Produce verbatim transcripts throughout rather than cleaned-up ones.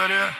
история.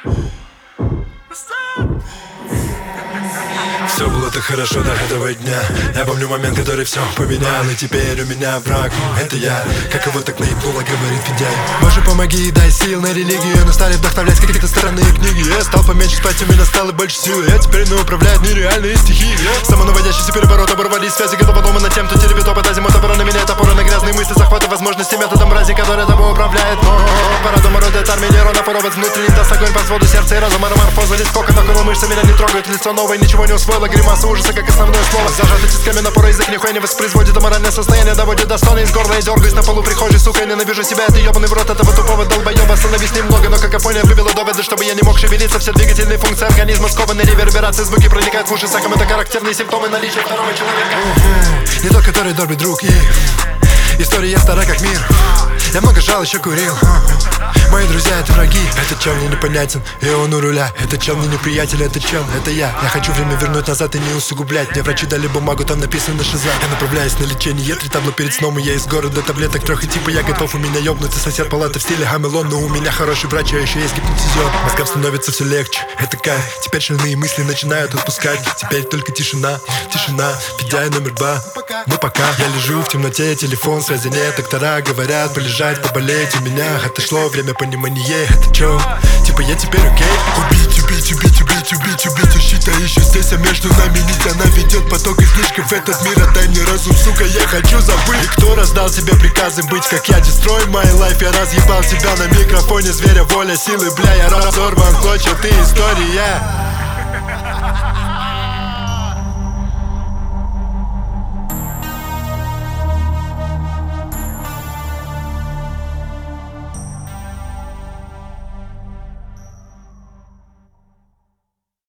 Все было так хорошо до этого дня. Я помню момент, который все поменял. И теперь у меня враг, это я. Как его так наебнуло, говорит Федяй. Боже, помоги и дай сил на религию. Но стали вдохновлять какие-то странные книги. Я стал поменьше спать, у меня стало больше силы. Я теперь не управляет нереальные стихи. Самонаводящийся переворот, оборвались связи, готова дома над тем, кто теребит опыт. А зимой добро на меня, топора на грязные мысли, захваты возможности методом мрази, который тобой управляет. Но пора дома родит армия нейронов, робот внутренний даст огонь по своду сердца и разума. Роморфоза лискока, около мышцы меня не трогают. Лицо новое, ничего не усвоило, гримаса ужаса, как основное слово. Зажаты тисками напора, язык нихуя не воспроизводит. Аморальное состояние доводит до стона из горла. Я дергаюсь на полу прихожей, сука, я ненавижу себя. Это ебаный в рот этого тупого долбоеба. Становись немного, но какофония выбила доводы, чтобы я не мог шевелиться. Все двигательные функции организма скованы, реверберации, звуки проникают в уши саком. Это характерные симптомы наличия второго человека. Не тот, который добрый друг, и история стара как мир. Я много жал, еще курил. Мои друзья это враги. Этот чел мне непонятен, и он у руля. Этот чел мне не приятель, этот чел, это я. Я хочу время вернуть назад и не усугублять. Мне врачи дали бумагу, там написано шиза. Я направляюсь на лечение, три табло перед сном. И я из города, таблеток трех и типа я готов. У меня ёбнутый сосед, палата в стиле Хамелон. Но у меня хороший врач, а еще есть гипнотизер. Мозгам становится все легче, это кайф. Теперь шальные мысли начинают отпускать. Теперь только тишина, тишина. Федяй номер два, ну пока. Я лежу в темноте, телефон, связи нет. Доктора говорят, полежать, поболеть. У меня отошло время понимания. Это чё? Типа я теперь окей? Убить, убить, убить, убить, убить, убить. Ищи-то еще здесь, а между нами нить. Она ведет поток излишков в этот мир. Отдай мне разум, сука, я хочу забыть. И кто раздал тебе приказы быть как я? Destroy my life, я разъебал себя на микрофоне. Зверя, воля, силы, бля, я разорван, клочья, ты история.